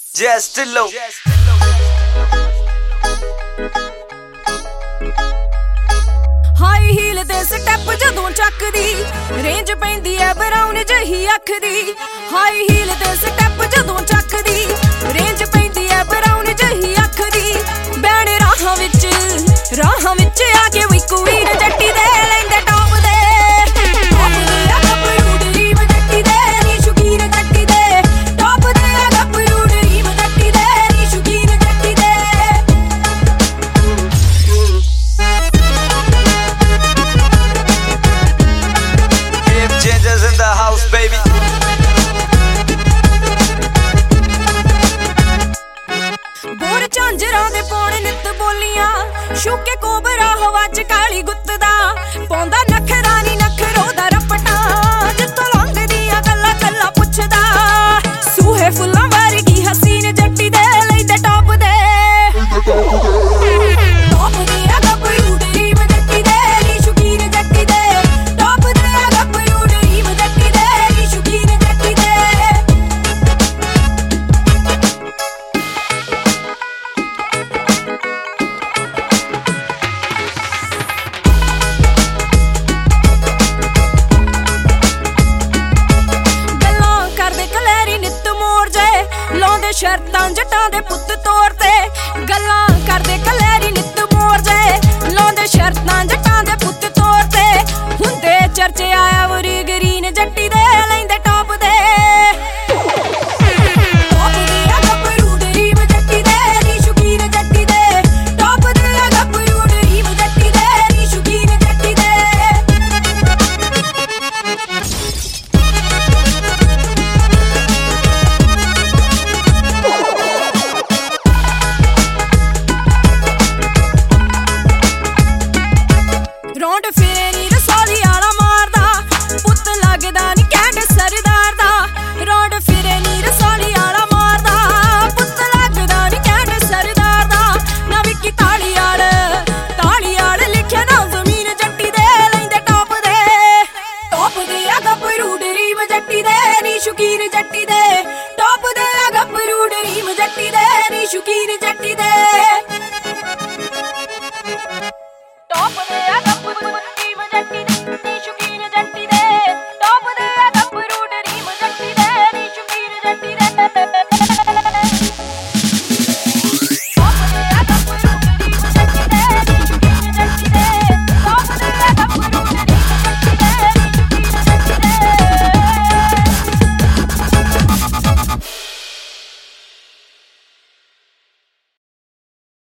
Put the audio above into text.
Just low. High heel ਦੇ step ਜਦੋਂ ਚੱਕਦੀ ਰੇਂਜ ਪੈਂਦੀ ਐ ਬਰਾਊਨ ਜਹੀ ਅੱਖ ਦੀ। ਹਾਈ ਹੀਲ ਦੇ ਸਟੈਪ ਜਦੋਂ ਚੱਕਦੀ ਰੇਂਜ ਪੈਂਦੀ ਐ ਬਰਾਊਨ ਜਹੀ ਅੱਖ ਦੀ। ਬੈਣ ਰਾਹਾਂ ਵਿੱਚ ਆ ਕੇ ਵੀ ਕੁਈਨ ਜੱਟੀ ਦੇ ਲੈਂਦੇ ਟੌਪ ਦੇ। ਟੌਪ ਦੇ ਗੱਭਰੂ ਡਰੀਮ ਜੱਟੀ ਦੇ ਨੀ ਸ਼ੁਕੀਨ ਜੱਟੀ ਦੇ। ਟੌਪ ਦੇ ਗੱਭਰੂ ਡਰੀਮ ਜੱਟੀ ਦੇ ਨੀ ਸ਼ੁਕੀਨ ਜੱਟੀ ਦੇ। Gingers in the house, baby. ਬੋਰ ਝਾਂਜਰਾਂ ਦੇ ਪਾਉਣ ਨਿੱਤ ਬੋਲੀਆਂ ਸ਼ੂਕੇ ਕੋਬਰਾ ਹਵਾ ਚ ਕਾਲੀ ਗੁੱਤ ਦਾ ਪਾਉਂਦਾ ਨਖਰਾ ਨੀ ਨਖਰੋ ਦਾ ਰਪਟਾ। ਜਿੱਥੋਂ ਲੰਘਦੀਆਂ ਗੱਲਾਂ ਕੱਲਾ ਪੁੱਛਦਾ ਸੂਹੇ ਫੁੱਲਾਂ ਵਰਗੀ ਹਸੀਨ ਜੱਟੀ ਦੇ ਲੈਂਦੇ ਟੌਪ ਦੇ। ਟੌਪ ਦੇ ਗੱਭਰੂ ਡਰੀਮ ਜੱਟੀ ਦੇ ਨੀ ਸ਼ੁਕੀਨ ਜੱਟੀ ਦੇ। ਟੌਪ ਦੇ ਗੱਭਰੂ ਡਰੀਮ ਜੱਟੀ ਦੇ ਨੀ ਸ਼ੁਕੀਨ ਜੱਟੀ ਦੇ। ਲਾਉਂਦੇ ਸ਼ਰਤਾਂ ਜੱਟਾਂ ਦੇ ਪੁੱਤ ਤੌਰ ਤੇ ਗੱਲਾਂ ਕਰਦੇ ਕਲੈਰੀ ਨਿੱਤ ਮੋਰ ਜੇ। ਲਾਉਂਦੇ ਸ਼ਰਤਾਂ ਜੱਟਾਂ ਦੇ ਪੁੱਤ ਤੌਰ ਤੇ ਹੁੰਦੇ ਚਰਚੇ ਆਇਆ ਵਰੀ ਗਰੀਨ ਜੱਟੀ ਦੇ ਲੈਂਦੇ ਟੌਪ ਦੇ। ਟੌਪ ਦੇ ਗੱਭਰੂ ਡਰੀਮ ਜੱਟੀ ਦੇ ਨੀ ਸ਼ੁਕੀਨ ਜੱਟੀ ਦੇ। ਟੌਪ ਦੇ ਗੱਭਰੂ ਡਰੀਮ ਜੱਟੀ ਦੇ ਨੀ ਸ਼ੁਕੀਨ ਜੱਟੀ ਦੇ। ਰੌਂਡ ਫਿਰੇ ਨੀ ਰਸੌਲੀ ਆਲਾ ਮਾਰਦਾ ਪੁੱਤ ਲੱਗਦਾ ਨੀ ਕੈਂਡ ਸਰਦਾਰ ਦਾ। ਰੌਂਡ ਫਿਰੇ ਨੀ ਰਸੌਲੀ ਆਲਾ ਮਾਰਦਾ ਪੁੱਤ ਲੱਗਦਾ ਨੀ ਕੈਂਡ ਸਰਦਾਰ ਦਾ। ਨਾ ਵਿੱਕੀ ਤਾਲੀਆਲ ਲਿਖਿਆ ਨਾ ਜ਼ਮੀਨ ਜੱਟੀ ਦੇ ਲੈਂਦੇ ਟੌਪ ਦੇ। ਟੌਪ ਦੇ ਗੱਭਰੂ ਡਰੀਮ ਜੱਟੀ ਦੇ ਨੀ ਸ਼ੁਕੀਨ ਜੱਟੀ ਦੇ।